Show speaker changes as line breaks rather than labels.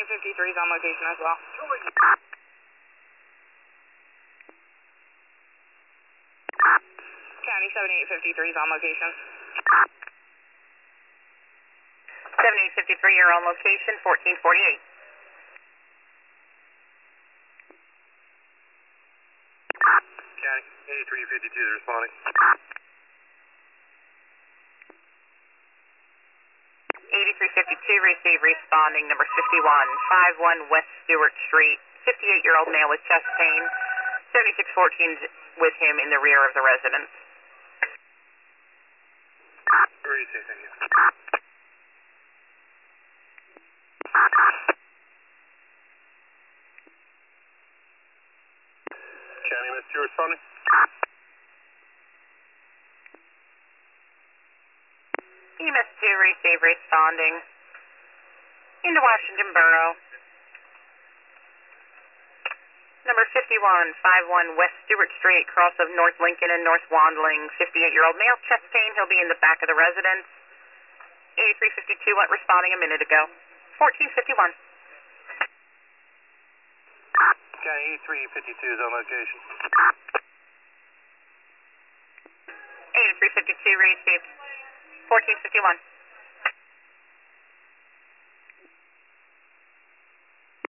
7853 is on location as well. County 7853 is on location.
7853, you're on location, 1448.
County 8352 is responding.
8352, receive responding number 51, 51 West Stewart Street, 58-year-old male with chest pain, 7614 with him in the rear of the residence.
Receive, thank you. County, Miss 2 responding.
EMS 2, receive responding into Washington Borough. Number 51, 51 West Stewart Street, cross of North Lincoln and North Wandling, 58-year-old male, chest pain. He'll be in the back of the residence. 8352 went responding a minute ago. 1451.
County 8352 is on location.
8352 received. 1451.